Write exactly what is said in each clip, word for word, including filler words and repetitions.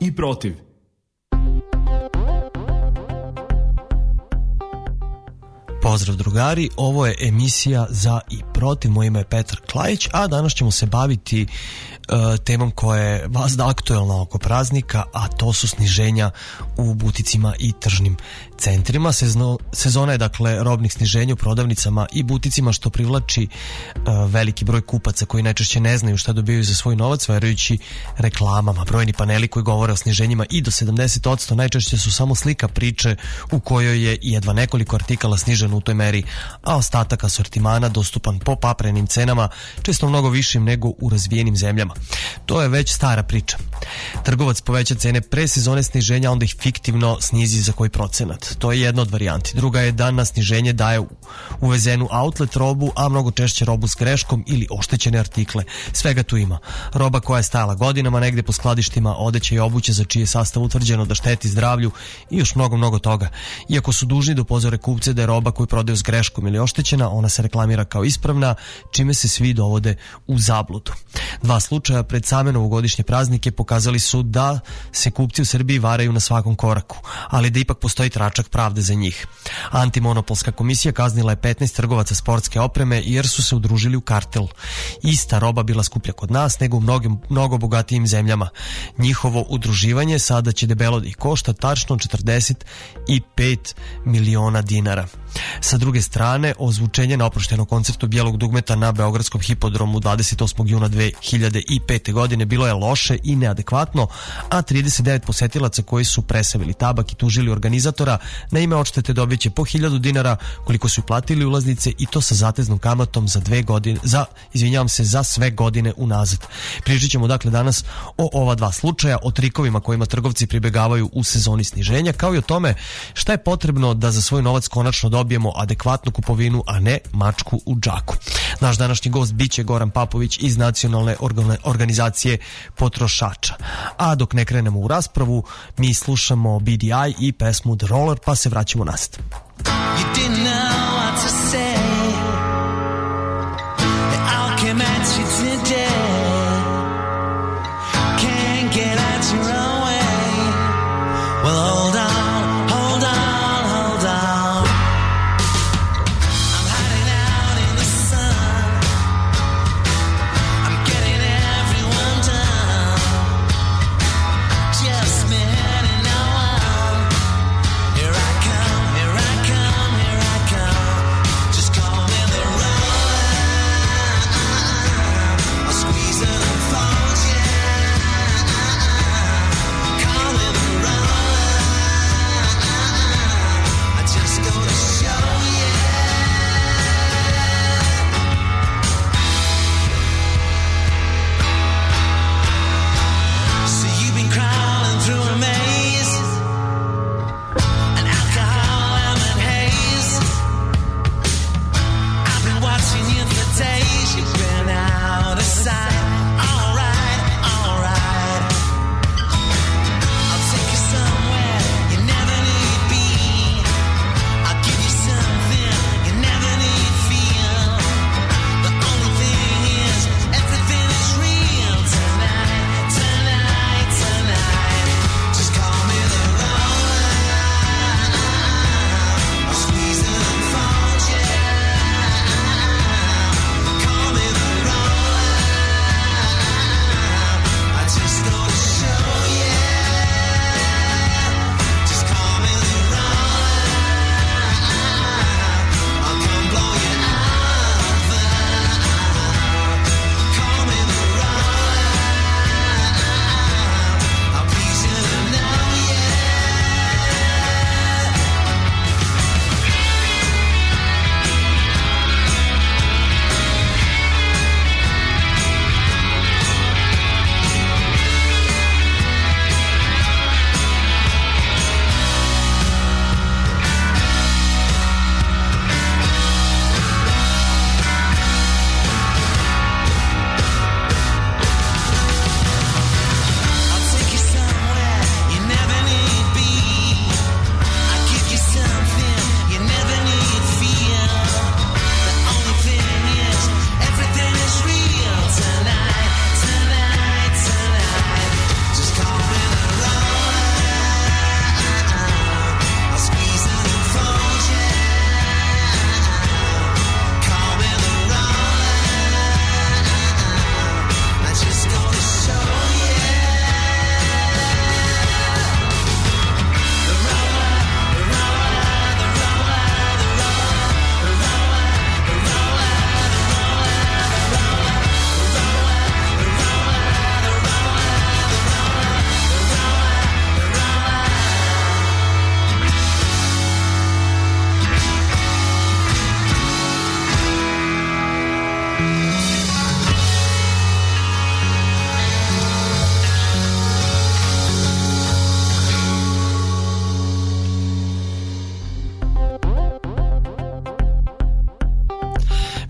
i protiv. Pozdrav drugari, ovo je emisija Za i protiv, moje ime je Petar Klajić, a danas ćemo se baviti uh, temom koja je vazda aktuelna oko praznika, a to su sniženja u buticima i tržnim centrima. Sezno, sezona je dakle robnih sniženja u prodavnicama i buticima, što privlači uh, veliki broj kupaca koji najčešće ne znaju šta dobijaju za svoj novac, verujući reklamama. Brojni paneli koji govore o sniženjima i do sedamdeset posto najčešće su samo slika priče u kojoj je jedva nekoliko artikala sniženo u toj meri, a ostatak asortimana dostupan po paprenim cenama, često mnogo višim nego u razvijenim zemljama. To je već stara priča. Trgovac poveća cene pre sezone sniženja, onda ih fiktivno snizi za koji procenat. To je jedna od varijanti. Druga je da na sniženje daje uvezenu outlet robu, a mnogo češće robu s greškom ili oštećene artikle. Svega tu ima. Roba koja je stajala godinama negde po skladištima, odeće i obuće za čiji je sastav utvrđeno da šteti zdravlju i još mnogo, mnogo toga. Iako su dužni da upozore kupce da je roba koju prodaju s greškom ili oštećena, ona se reklamira kao ispravna, čime se svi dovode u zabludu. Dva slučaja pred same novogodišnje praznike pokazali su da se kupci u Srbiji varaju na svakom koraku, ali da ipak postoji tračak pravde za njih. Antimonopolska komisija kaznila je petnaest trgovaca sportske opreme jer su se udružili u kartel. Ista roba bila skuplja kod nas nego u mnogim, mnogo bogatijim zemljama. Njihovo udruživanje sada će debelo da ih košta tačno četrdeset pet miliona dinara. Sa druge strane, ozvučenje na oproštenom koncertu Bijelog dugmeta na Beogradskom hipodromu dvadeset osmog juna dve hiljade pete. godine bilo je loše i neadekvatno, a trideset devet posetilaca koji su presavili tabak i tužili organizatora na ime odštete dobiće po hiljadu dinara koliko su platili ulaznice, i to sa zateznom kamatom za dve godine, za, izvinjavam se, za sve godine unazad. Pričat ćemo dakle danas o ova dva slučaja, o trikovima kojima trgovci pribegavaju u sezoni sniženja, kao i o tome šta je potrebno da za svoj novac konačno dobijemo adekvatnu kupovinu, a ne mačku u džaku. Naš današnji gost biće Goran Papović iz Nacionalne organizacije potrošača. A dok ne krenemo u raspravu, mi slušamo B D I i pesmu The Roller, pa se vraćamo nazad. You didn't know what to say. I'll come at you today. Can't get at your own way. Well, hold on, hold on, hold on. I'm hiding out in the sun. I'm getting everyone done. Just me and no one. Here I come, here I come, here I come.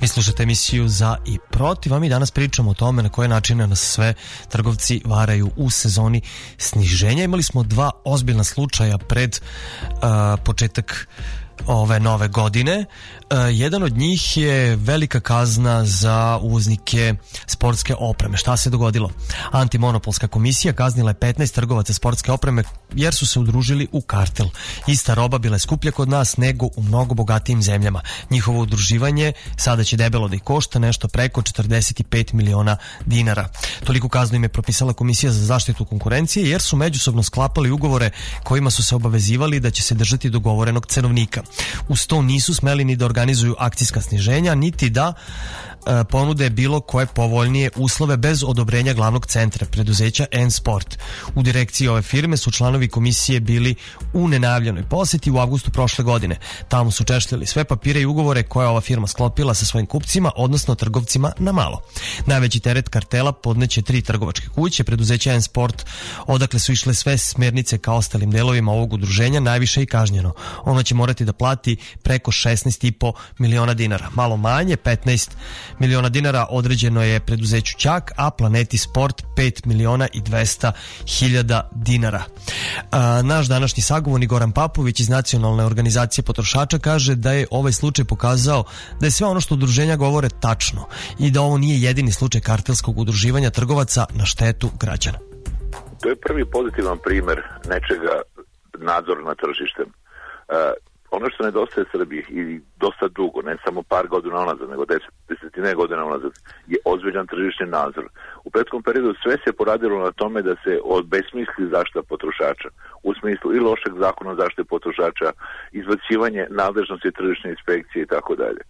Vi slušate emisiju Za i protiv, a mi danas pričamo o tome na koje načine nas sve trgovci varaju u sezoni sniženja. Imali smo dva ozbiljna slučaja pred uh, početak ove nove godine. Uh, jedan od njih je velika kazna za uvoznike sportske opreme. Šta se dogodilo? Antimonopolska komisija kaznila je petnaest trgovaca sportske opreme jer su se udružili u kartel. Ista roba bila je skuplja kod nas nego u mnogo bogatijim zemljama. Njihovo udruživanje sada će debelo da ih košta nešto preko četrdeset pet miliona dinara. Toliko kaznu im je propisala Komisija za zaštitu konkurencije jer su međusobno sklapali ugovore kojima su se obavezivali da će se držati dogovorenog cenovnika. Uz to nisu smeli ni da organizuju akcijska sniženja, niti da e, ponude bilo koje povoljnije uslove bez odobrenja glavnog centra, preduzeća N-Sport. U direkciji ove firme su članovi komisije bili u nenajavljenoj poseti u avgustu prošle godine. Tamo su češljali sve papire i ugovore koje ova firma sklopila sa svojim kupcima, odnosno trgovcima na malo. Najveći teret kartela podneće tri trgovačke kuće, preduzeća N-Sport, odakle su išle sve smernice ka ostalim delovima ovog udruženja, najviše i kažnjeno. Ono će morati da plati preko šesnaest i po miliona dinara. Malo manje, petnaest miliona dinara određeno je preduzeću Ćak, a Planeti Sport pet miliona i dvesta hiljada dinara. A, naš današnji sagovornik Goran Papović iz Nacionalne organizacije potrošača kaže da je ovaj slučaj pokazao da je sve ono što udruženja govore tačno i da ovo nije jedini slučaj kartelskog udruživanja trgovaca na štetu građana. To je prvi pozitivan primer nečega nadzora nad tržištem. Uh, ono što nedostaje Srbiji i dosta dugo, ne samo par godina unazad, nego deset, desetine godina unazad, je ozbiljan tržišni nadzor. U prethodnom periodu sve se poradilo na tome da se obesmisli zaštita potrošača, u smislu i lošeg zakona o zaštiti potrošača, izbacivanje nadležnosti tržišne inspekcije i tako dalje.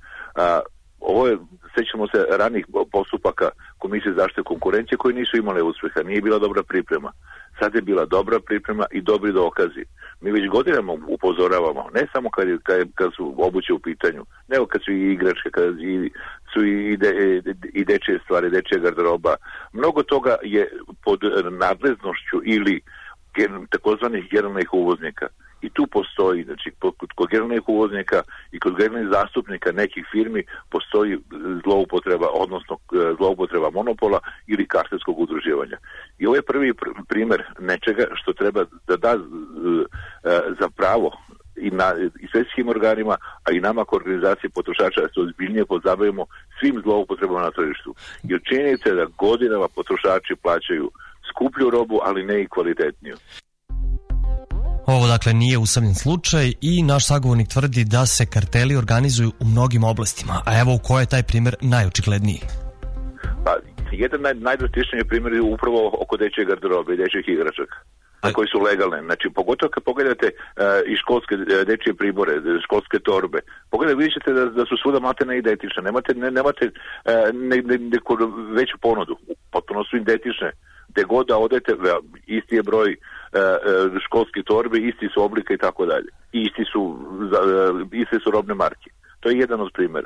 Ovo je, sećamo se ranih postupaka Komisije zaštite konkurencije koji nisu imale uspjeha, nije bila dobra priprema. Sad je bila dobra priprema i dobri dokazi. Mi već godinama upozoravamo, ne samo kad, je, kad, kad su obuće u pitanju, nego kad su i igračke, kad su i, de, i dečje stvari, dečja garderoba. Mnogo toga je pod nadležnošću ili takozvanih generalnih uvoznika. I tu postoji, znači kod generalnih uvoznika i kod generalnih zastupnika nekih firmi postoji zloupotreba, odnosno zloupotreba monopola ili kartelskog udruživanja. I ovo je prvi pr- primjer nečega što treba da da za pravo i, na, i svjetskim organima, a i nama kao organizacije potrošača da se ozbiljnije pozabavimo svim zloupotrebama na tržištu. Jer činjenica je da godinama potrošači plaćaju skuplju robu, ali ne i kvalitetniju. Ovo dakle nije usamljen slučaj i naš sagovornik tvrdi da se karteli organizuju u mnogim oblastima. A evo u kojoj je taj primjer najočigledniji? Pa, jedan naj, najdrastičniji primjer je upravo oko dečje garderobe i dečjih igračaka, a koji su legalne. Znači, pogotovo kad pogledate uh, i školske uh, dečje pribore, školske torbe, pogledajte, vidjet ćete da, da su svuda maltene identične. Nemate, ne, nemate uh, ne, ne, neku veću ponudu. Potpuno su identične. Gde god da odete, isti je broj uh, školskih torbi, isti su oblika i tako dalje. I isti su, uh, iste su robne marke. To je jedan od primjera.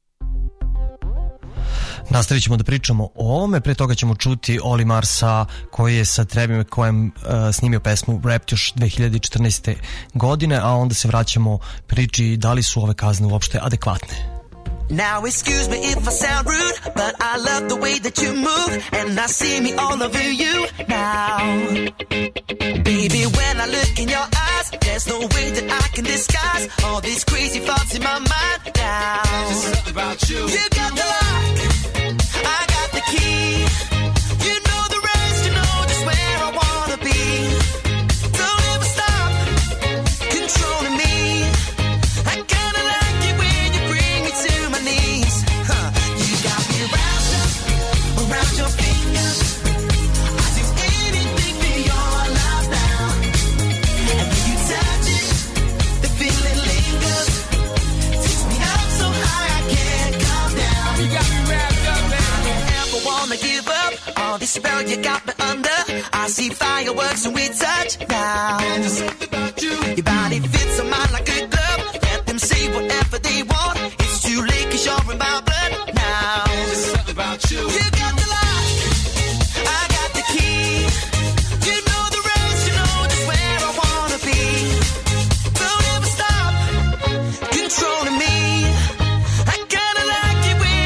Nastavit ćemo da pričamo o ovome, pre toga ćemo čuti Oli Marsa koji je sa Trebime kojem uh, snimio pesmu Rap još dve hiljade četrnaeste. godine, a onda se vraćamo priči da li su ove kazne uopšte adekvatne. Now excuse me if I sound rude, but I love the way that you move, and I see me all over you now. Baby, when I look in your eyes, there's no way that I can disguise all these crazy thoughts in my mind now. There's something about you. You got the lock, I got the key. You know the rest, you know just where I wanna be. Don't ever stop controlling me. I kinda like it when you bring me to my knees. Huh. You got me wrapped up around your finger. I do anything for your love now. And when you touch it, the feeling lingers. Takes me up so high I can't come down. You got me wrapped up, man. I don't ever wanna give up. All this spell you got me under. I see fireworks when we touch now. There's something about you. Your body fits on mine like a glove. Let them say whatever they want. It's too late 'cause you're in my blood now. There's something about you. You got the lock, I got the key. You know the rest, you know just where I wanna be. Don't ever stop controlling me. I kinda like it when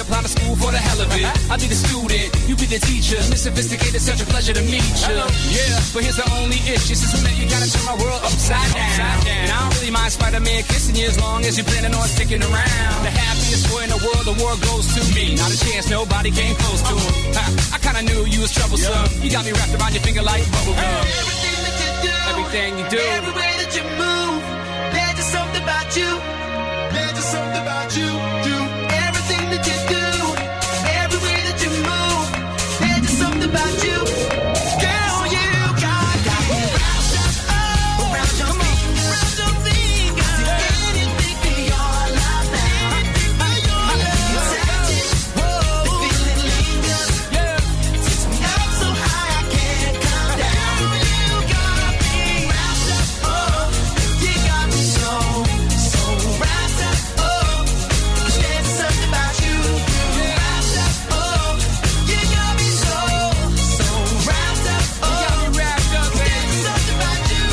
apply to school for the hell of it. I'll be the student, you be the teacher. Miss Sophisticated, such a pleasure to meet you. Yeah, but here's the only issue. Since we met, you gotta turn my world upside down. And I don't really mind Spider-Man kissing you as long as you're planning on sticking around. The happiest boy in the world, the world goes to me. Not a chance, nobody came close to him. Ha, I kinda knew you was troublesome. You got me wrapped around your finger like bubblegum. Everything that you do, everything you do, every way that you move, there's just something about you. There's just something about you. You. Everything that you do, every way that you move, there's just something about you. Girl, you got, got me wrapped up, oh, around your finger, around your finger. Anything for your love now. You touch it, whoa, the feeling lingers. yeah. Takes me up so high I can't come down. You got me wrapped up, oh, you got me so, so wrapped up, oh. 'Cause there's something about you, wrapped up, oh, you got me so, so wrapped up, oh. You got me wrapped up, baby. There's something about you.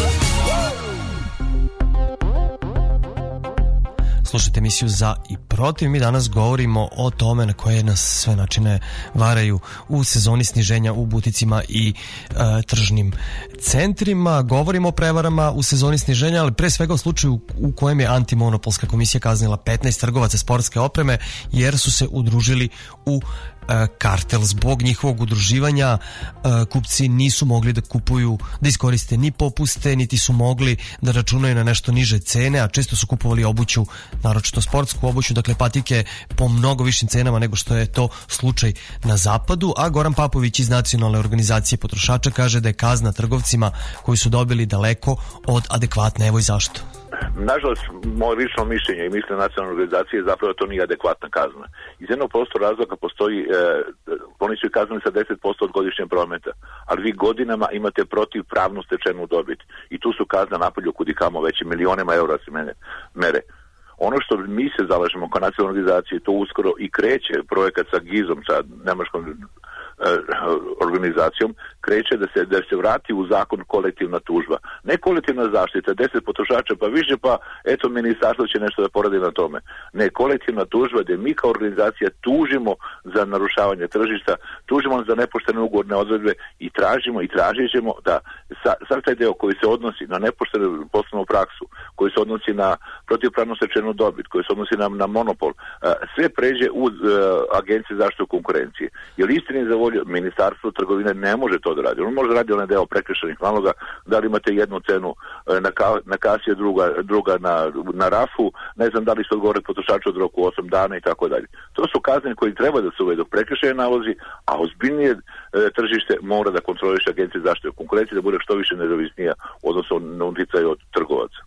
Slušajte emisiju Za i protiv. Mi danas govorimo o tome na koje nas sve načine varaju u sezoni sniženja u buticima i e, tržnim centrima. Govorimo o prevarama u sezoni sniženja, ali pre svega o slučaju u kojem je Antimonopolska komisija kaznila petnaest trgovaca sportske opreme jer su se udružili u kartel. Zbog njihovog udruživanja kupci nisu mogli da kupuju, da iskoriste ni popuste, niti su mogli da računaju na nešto niže cene, a često su kupovali obuću, naročito sportsku obuću, dakle patike po mnogo višim cenama nego što je to slučaj na zapadu. A Goran Papović iz Nacionalne organizacije potrošača kaže da je kazna trgovcima koji su dobili daleko od adekvatne. Evo i zašto. Nažalost, moje lično mišljenje i mišljenje nacionalne organizacije je zapravo to nije adekvatna kazna. Iz jednog prostog razloga postoji, e, oni su i kaznili sa deset posto od godišnjeg prometa, ali vi godinama imate protivpravnu stečenu dobit. I tu su kazna napolju kudikamo veće, milionima eura se mene, mere. Ono što mi se zalažemo kao nacionalna organizacija, to uskoro i kreće projekat sa GIZ-om, sa nemačkom organizacijom, kreće da se, da se vrati u zakon kolektivna tužba. Ne kolektivna zaštita, deset potrošača pa više, pa eto ministarstvo će nešto da poradi na tome. Ne, kolektivna tužba gdje mi kao organizacija tužimo za narušavanje tržišta, tužimo za nepoštene ugovorne odredbe i tražimo i tražit ćemo da sa, sav taj deo koji se odnosi na nepoštenu poslovnu praksu, koji se odnosi na protivpravno stečenu dobit, koji se odnosi na, na monopol, sve pređe u uh, Agenciju za zaštitu konkurencije. Jer istini za volju Ministarstvo trgovine ne može to da radi. On može raditi onaj deo prekršajnih naloga, da li imate jednu cenu na, ka, na kasi, druga, druga na, na rafu, ne znam da li se odgovore potrošaču od roku osam dana i tako dalje. To su kazne koji treba da se uvedu prekršaje nalozi, a ozbiljnije e, tržište mora da kontroliše Agencija za zaštitu konkurencije, da bude što više nezavisnija odnosno na uticaj od trgovaca.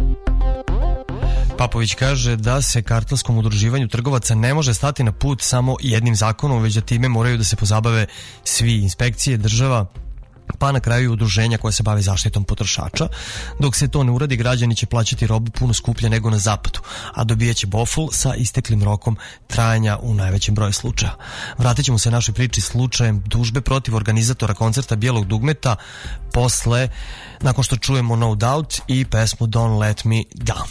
Papović kaže da se kartelskom udruživanju trgovaca ne može stati na put samo jednim zakonom, već da time moraju da se pozabave svi, inspekcije, država, pa na kraju udruženja koja se bave zaštitom potrošača. Dok se to ne uradi, građani će plaćati robu puno skuplje nego na zapadu, a dobijaće bofl sa isteklim rokom trajanja u najvećem broju slučaja. Vratit ćemo se našoj priči slučajem tužbe protiv organizatora koncerta Bijelog dugmeta posle, nakon što čujemo No Doubt i pesmu Don't Let Me Down.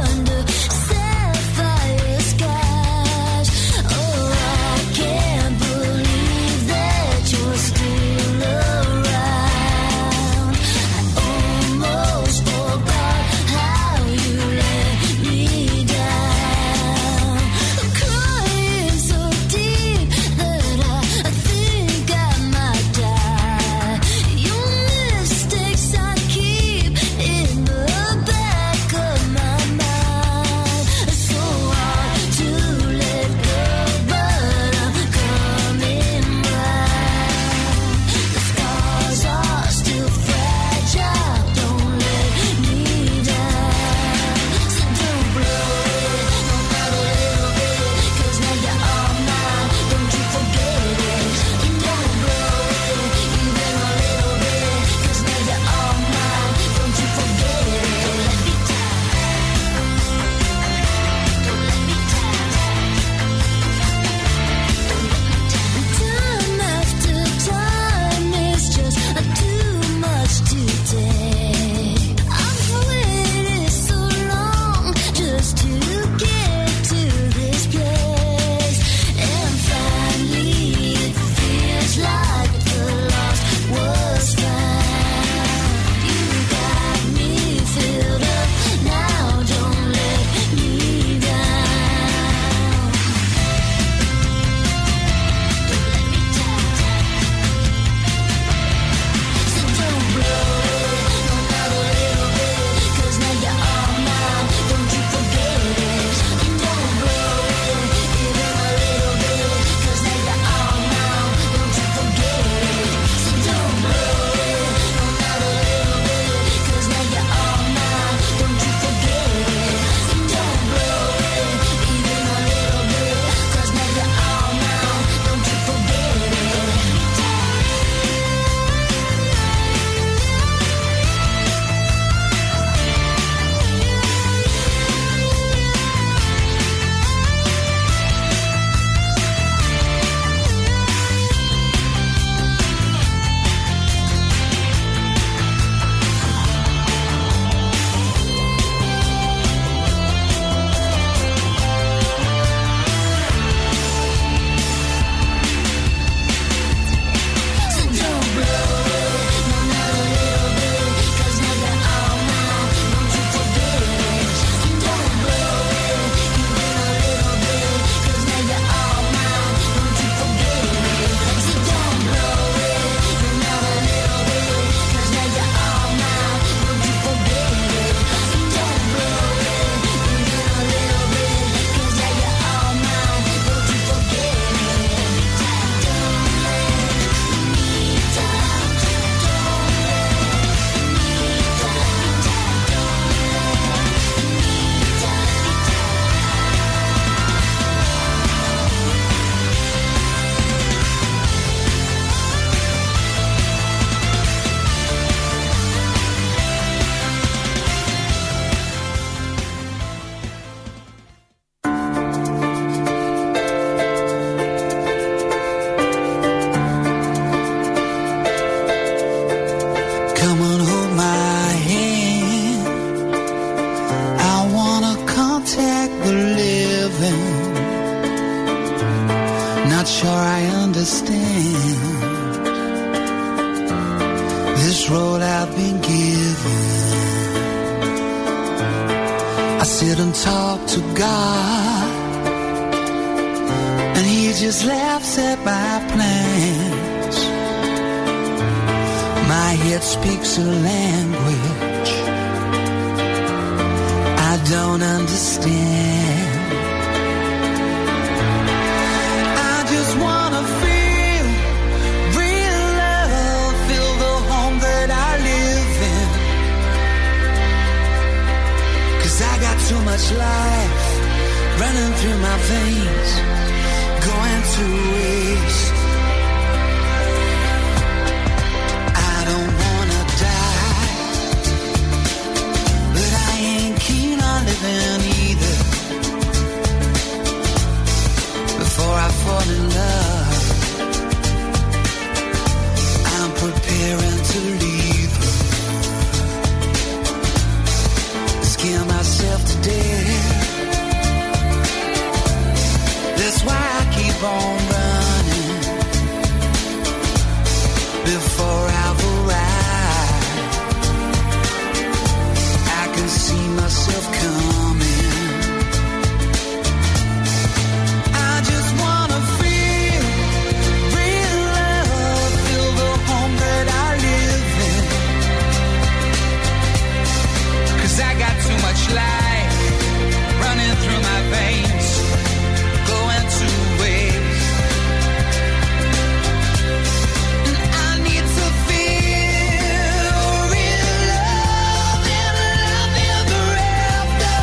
Sapphire skies. Oh, I can't believe I sit and talk to God, and He just laughs at my plans. My head speaks a language I don't understand. I just wanna feel real love, feel the home that I live in. 'Cause I got too much life running through my veins, going to waste. I don't wanna die, but I ain't keen on living either. Before I fall in love, I'm preparing to leave her. Scare myself to death. That's why I keep on running before I've arrived. I can see myself coming. I just wanna feel real love, feel the home that I live in. 'Cause I got too much life running through my veins, going to waste. And I need to feel real love and love ever after.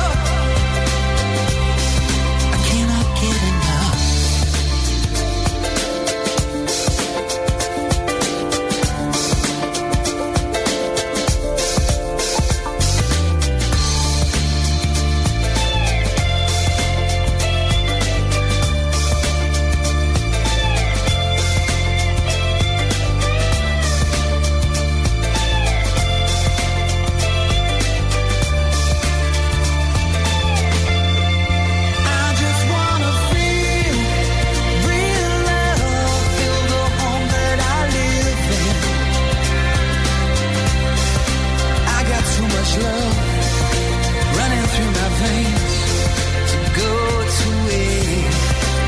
I cannot get enough. I just wanna feel real love, feel the home that I live in. I got too much love running through my veins to go to waste.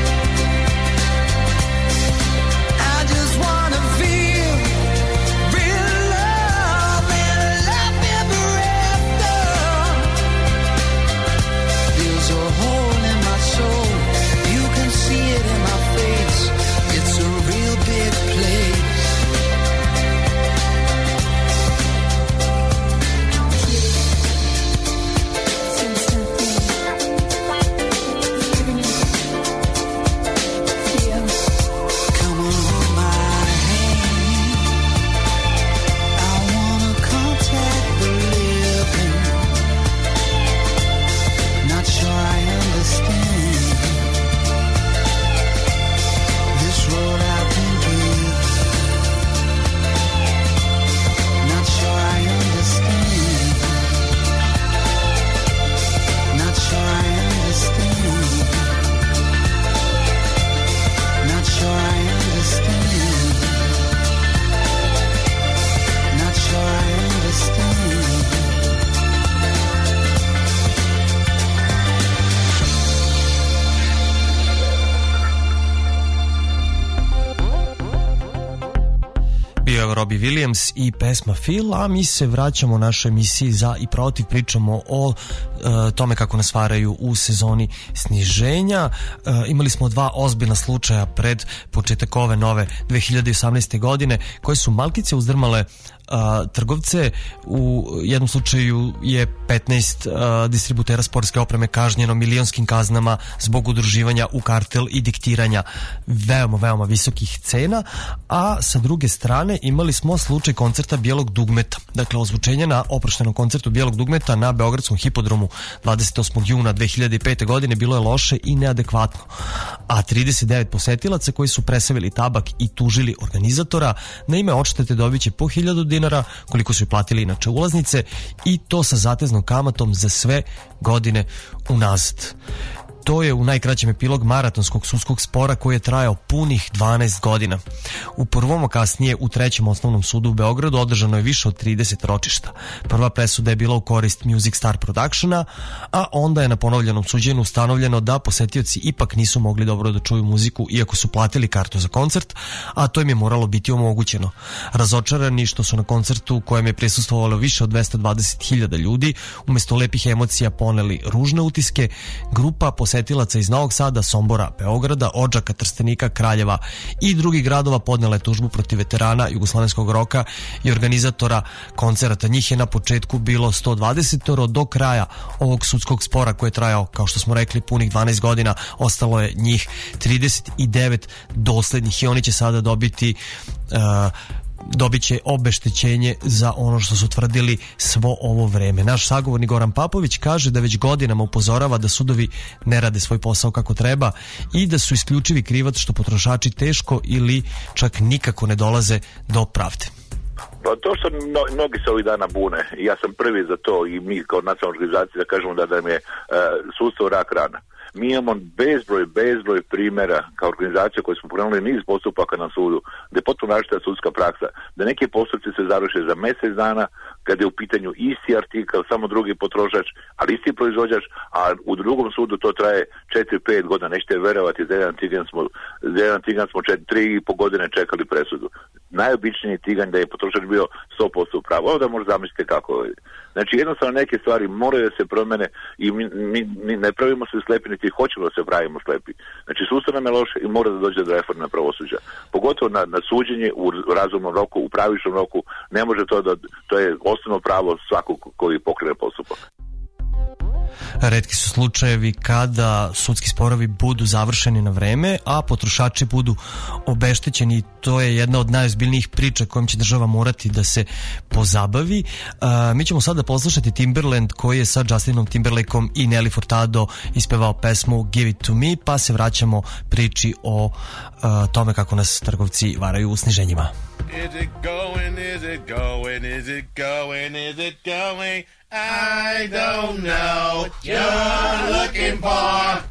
I just wanna feel real love and love ever after. There's a hole in my soul, you can see it in my face. It's a real big place. Come on, hold my hand. I wanna contact the living. Not sure I understand this road I've been given. Not sure I understand. Not sure I understand. Not sure I understand. Not sure I understand. Bio je Robbie Williams i pesma Feel, a mi se vraćamo u našoj emisiji Za i protiv, pričamo o e, tome kako nas varaju u sezoni sniženja. E, imali smo dva ozbiljna slučaja pred početak ove nove dve hiljade osamnaeste. godine koje su malkice uzdrmale a, trgovce. U jednom slučaju je petnaest a, distributera sportske opreme kažnjeno milionskim kaznama zbog udruživanja u kartel i diktiranja veoma, veoma visokih cena, a sa druge strane imali smo slučaj koncerta Bijelog dugmeta. Dakle, ozvučenje na oproštenom koncertu Bijelog dugmeta na Beogradskom hipodromu dvadeset osmog juna dve hiljade pete. godine bilo je loše i neadekvatno, a trideset devet posetilaca koji su presavili tabak i tužili organizatora na ime odštete dobit će po hiljadu dinara, koliko su i platili inače ulaznice, i to sa zateznom kamatom za sve godine unazad. To je u najkraćem epilog maratonskog sudskog spora koji je trajao punih dvanaest godina. U prvom, a kasnije u trećem osnovnom sudu u Beogradu održano je više od trideset ročišta. Prva presuda je bila u korist Music Star Productiona, a onda je na ponovljenom suđenju ustanovljeno da posetioci ipak nisu mogli dobro da čuju muziku iako su platili kartu za koncert, a to im je moralo biti omogućeno. Razočarani što su na koncertu kojem je prisustvovalo više od dvesta dvadeset hiljada ljudi, umesto lepih emocija poneli ružne utiske, grupa posetilaca iz Novog Sada, Sombora, Beograda, Odžaka, Trstenika, Kraljeva i drugih gradova podnela je tužbu protiv veterana jugoslovenskog roka i organizatora koncerata. Njih je na početku bilo sto dvadeset, do kraja ovog sudskog spora koji je trajao, kao što smo rekli, punih dvanaest godina, ostalo je njih trideset devet doslednih i oni će sada dobiti uh, dobit će obeštećenje za ono što su tvrdili svo ovo vreme. Naš sagovornik Goran Papović kaže da već godinama upozorava da sudovi ne rade svoj posao kako treba i da su isključivi krivac što potrošači teško ili čak nikako ne dolaze do pravde. Pa to što mno, mnogi se ovih dana bune, ja sam prvi za to i mi kao nacionalna organizacija da kažemo da nam je uh, sudstvo rak rana. Mi imamo bezbroj, bezbroj primjera kao organizacija koji smo pokrenuli niz postupaka na sudu, da je potpuno različita sudska praksa, da neki postupci se završe za mjesec dana, kada je u pitanju isti artikal, samo drugi potrošač, ali isti proizvođač, a u drugom sudu to traje četiri pet godina, nećete verovati, za jedan tigan smo, za jedan tigan smo tri i po godine čekali presudu. Najobičniji tigan da je potrošač bio sto posto u pravu, da možda zamislite kako je. Znači jednostavno neke stvari moraju da se promene i mi, mi, mi ne pravimo se slepi, niti hoćemo da se pravimo slepi. Znači sustav nam je loš i mora da dođe do reforme pravosuđa. Pogotovo na, na suđenje u razumnom roku, u pravičnom roku, ne može to da, to je osnovno pravo svakog koji pokrene postupak. Retki su slučajevi kada sudski sporovi budu završeni na vreme, a potrošači budu obeštećeni i to je jedna od najozbiljnijih priča kojom će država morati da se pozabavi. Uh, mi ćemo sada poslušati Timberland koji je sa Justinom Timberlakeom i Nelly Furtado ispevao pesmu Give It To Me, pa se vraćamo priči o uh, tome kako nas trgovci varaju u sniženjima. Is it going, is it going, is it going, is it going? I don't know what you're looking for.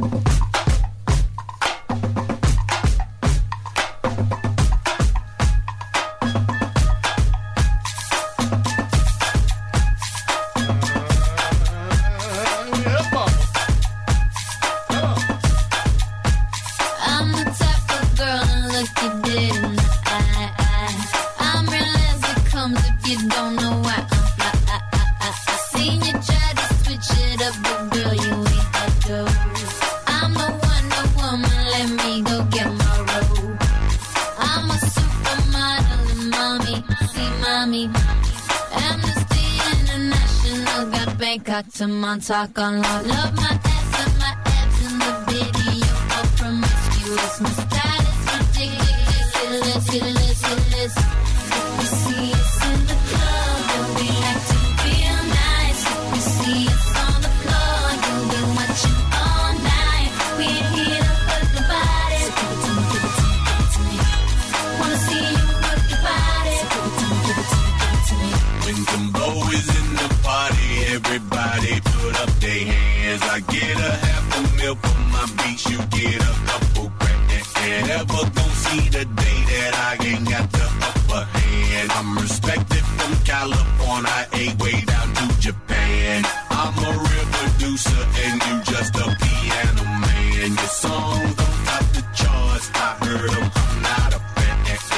Got to Montauk on love. Love my ass and my abs in the video. No promiscuous. My style is ridiculous. Ridiculous, ridiculous. If you see us in the club, you'll be acting real nice. If you see us on the floor, you'll be watching all night. We ain't here to hurt nobody. So give it to me, give it to me, give it to me. Wanna see you work your body. So give it to me, give it to me, give it to me. When Timbo is in the party, everybody put up their hands. I get a half a meal for my beats, you get a couple grand. And never gon' see the day that I ain't got the upper hand. I'm respected from California, A way down to Japan. I'm a real producer and you just a piano man. Your songs don't top the charts, I heard them, I'm not a fan.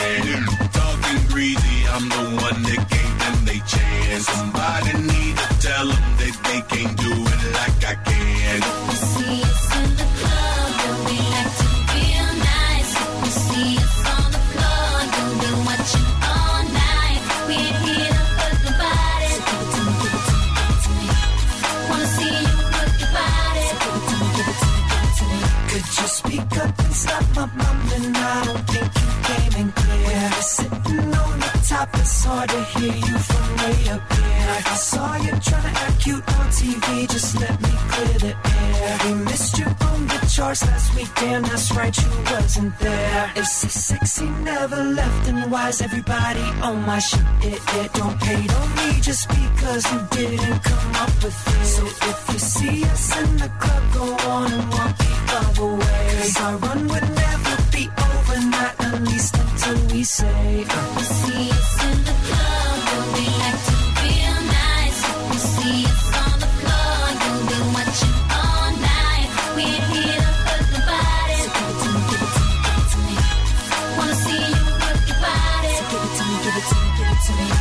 Talking greasy, I'm the one that gave them they chance. Somebody need to tell them that they can't do it like I can. If you see us in the club, you'll be acting real nice. If you see us on the floor, you'll be watching all night. We ain't here to hurt nobody. So give it to me, give it to me, give it to me. Wanna see you work your body. So give it to me, give it to me, give it to me. Could you speak up and stop my mumbling? I don't think you came in clear. When you're sitting on the top, it's hard to hear you from way up here. I saw you trying to act cute on T V, just let me clear the air. We missed you on the charts last week, damn, that's right, you wasn't there. If so sexy never left, then why is everybody on my shit? It, it don't hate on me just because you didn't come up with it. So if you see us in the club, go on and walk the other way. 'Cause our run would never be over, not at least until we say uh. You see us in the club, you'll be acting real nice. You see us on the floor, you'll be watching all night. We're here to hurt nobody. So give it to me, give it to me, give it to me. Wanna see you work your body. So give it to me, give it to me, give it to me.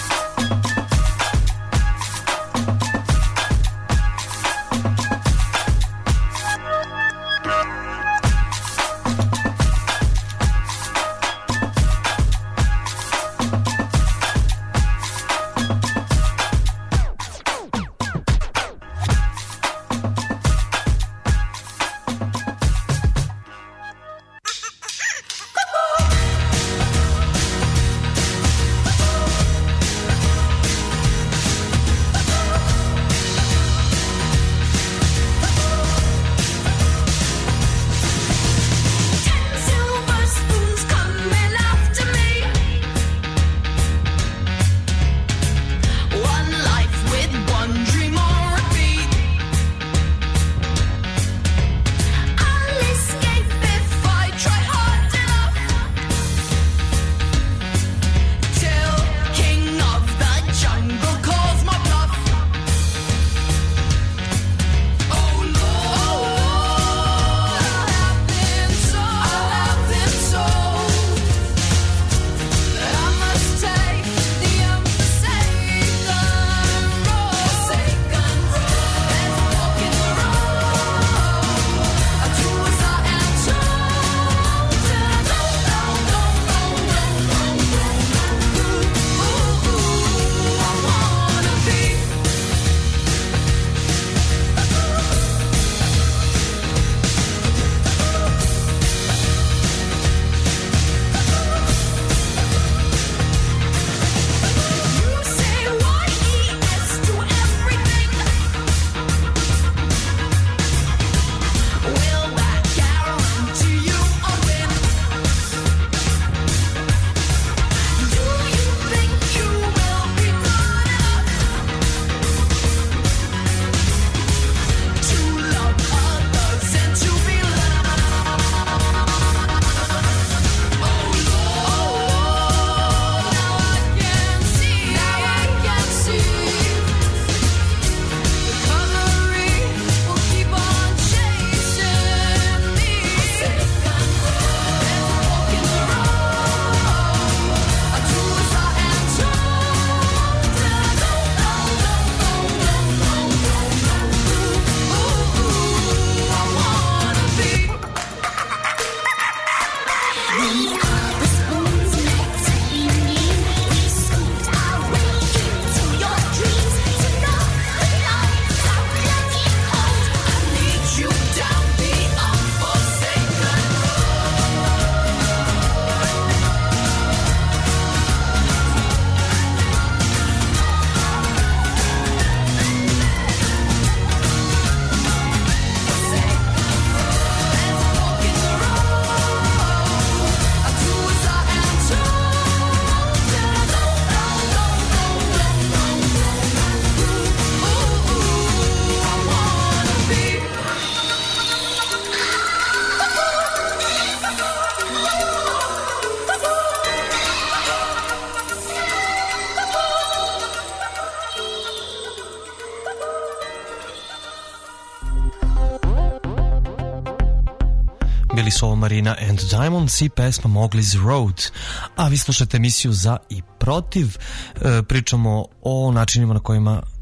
bili Soul Marina and Diamonds i pesma Mowgli's Road. A vi slušate emisiju Za i Protiv. E, pričamo o načinima na kojima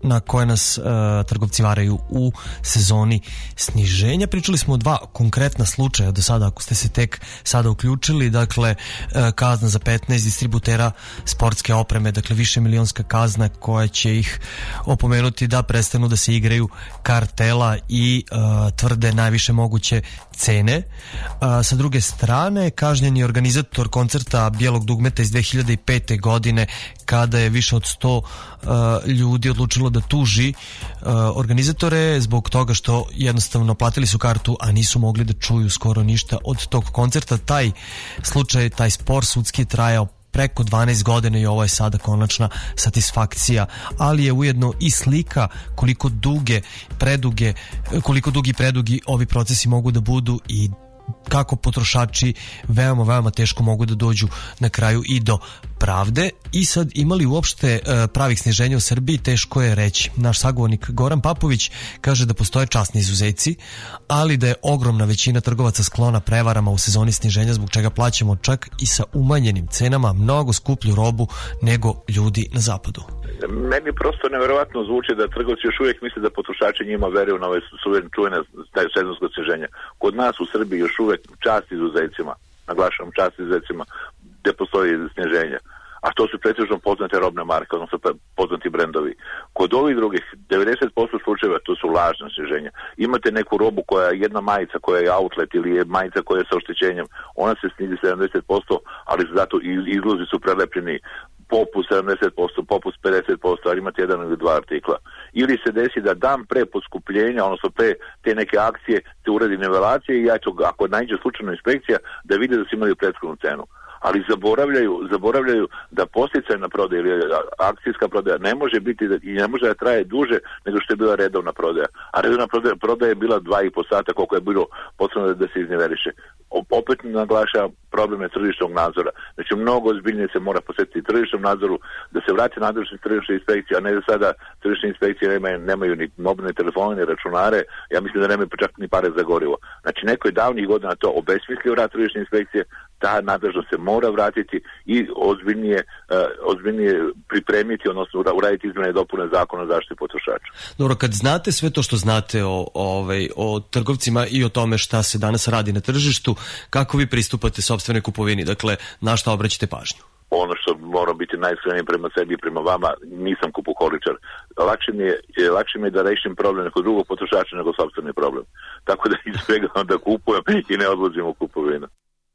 na koje nas uh, trgovci varaju u sezoni sniženja. Pričali smo o dva konkretna slučaja do sada, ako ste se tek sada uključili, dakle uh, kazna za petnaest distributera sportske opreme, dakle više milionska kazna koja će ih opomenuti da prestanu da se igraju kartela i uh, tvrde najviše moguće cene. Uh, sa druge strane, kažnjen je organizator koncerta Bijelog dugmeta iz dve hiljade pete. godine, kada je više od sto uh, ljudi odlučilo da tuži uh, organizatore zbog toga što jednostavno platili su kartu, a nisu mogli da čuju skoro ništa od tog koncerta. Taj slučaj, taj spor sudski je trajao preko dvanaest godina i ovo je sada konačna satisfakcija, ali je ujedno i slika koliko duge, preduge, koliko dugi predugi ovi procesi mogu da budu i kako potrošači veoma, veoma teško mogu da dođu na kraju i do pravde. I sad, imali uopšte e, pravih sniženja u Srbiji, teško je reći. Naš sagovornik Goran Papović kaže da postoje časni izuzeci, ali da je ogromna većina trgovaca sklona prevarama u sezoni sniženja, zbog čega plaćamo čak i sa umanjenim cenama mnogo skuplju robu nego ljudi na zapadu. Meni prosto neverovatno zvuči da trgovci još uvijek misle da potrošači njima veruju na ove čuvene sezonsko sniženje. Kod nas u Srbiji još uvijek čast izuzecima, naglašavam čast izuzecima, gde postoji sniženje. A to su pretežno poznate robne marke, odnosno poznati brendovi. Kod ovih drugih, devedeset posto slučajeva to su lažne sniženja. Imate neku robu koja je jedna majica koja je outlet ili je majica koja je sa oštećenjem, ona se snizi sedamdeset posto, ali zato izlozi su prelepljeni popust sedamdeset posto, popust pedeset posto, ali imate jedan ili dva artikla. Ili se desi da dan pre poskupljenja, odnosno pre te neke akcije, te uradi nivelacije i ja ću, ako naiđe slučajno inspekcija, da vide da su imali prethodnu cenu. Ali zaboravljaju, zaboravljaju da posticajna prodaja ili akcijska prodaja ne može biti da, i ne može da traje duže nego što je bila redovna prodaja. A redovna prodaja, prodaja je bila dva i po sata koliko je bilo potrebno da se izniveliše. Opet naglaša problem je tržišnog nadzora. Znači mnogo ozbiljnije se mora posvetiti tržišnom nadzoru, da se vrati nadležnost tržišne inspekcije, a ne da sada tržišne inspekcije nemaju, nemaju ni mobilne telefone, ni računare, ja mislim da nemaju čak ni pare za gorivo. Znači neko je davnih godina to obesmislio rad tržišne inspekcije, ta nadležnost se mora vratiti i ozbiljnije, uh, ozbiljnije pripremiti, odnosno uraditi izmjene i dopune zakona o zaštiti potrošača. Dobro, kad znate sve to što znate o, ovaj, o trgovcima i o tome šta se danas radi na tržištu, kako vi pristupate sopstvenoj kupovini? Dakle, na šta obraćate pažnju? Ono što moram biti najiskreniji prema sebi i prema vama, nisam kupoholičar. Lakše mi je, lakše mi je da rešim problem nekog drugog potrošača nego sopstveni problem. Tako da izbjegavam da kupujem i ne odlazim u kupovinu.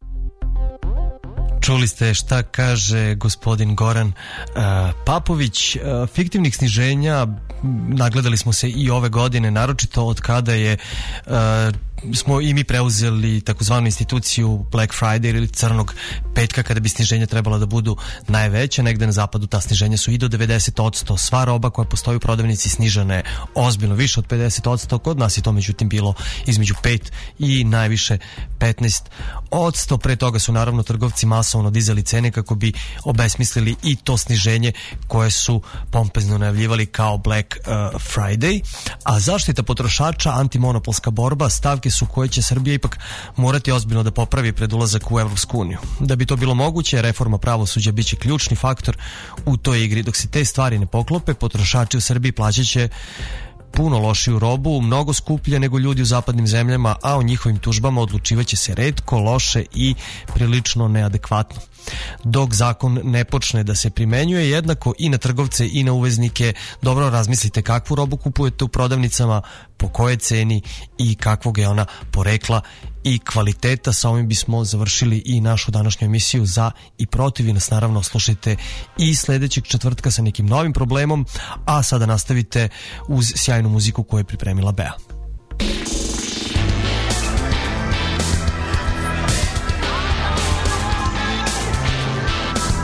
Čuli ste šta kaže gospodin Goran uh, Papović. Uh, fiktivnih sniženja nagledali smo se i ove godine, naročito od kada je uh, smo i mi preuzeli takozvanu instituciju Black Friday ili crnog petka, kada bi sniženja trebala da budu najveća. Negde na zapadu ta sniženja su i do devedeset posto. Sva roba koja postoji u prodavnici snižena je ozbiljno više od pedeset posto. Kod nas je to međutim bilo između pet i najviše petnaest posto. Pre toga su naravno trgovci masovno dizali cene kako bi obesmislili i to sniženje koje su pompezno najavljivali kao Black uh, Friday. A zaštita potrošača, antimonopolska borba, stavke su koje će Srbija ipak morati ozbiljno da popravi pred ulazak u Evropsku uniju. Da bi to bilo moguće, reforma pravosuđa biće ključni faktor u toj igri. Dok se te stvari ne poklope, potrošači u Srbiji plaćat će puno lošiju robu, mnogo skuplje nego ljudi u zapadnim zemljama, a o njihovim tužbama odlučivaće se retko, loše i prilično neadekvatno. Dok zakon ne počne da se primenjuje, jednako i na trgovce i na uveznike, dobro razmislite kakvu robu kupujete u prodavnicama, po kojoj ceni i kakvog je ona porekla i kvaliteta. Sa ovim bismo završili i našu današnju emisiju Za i protiv. I nas naravno slušajte i sledećeg četvrtka sa nekim novim problemom, a sada nastavite uz sjajnu muziku koju je pripremila Bea.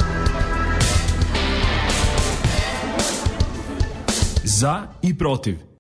Za i protiv.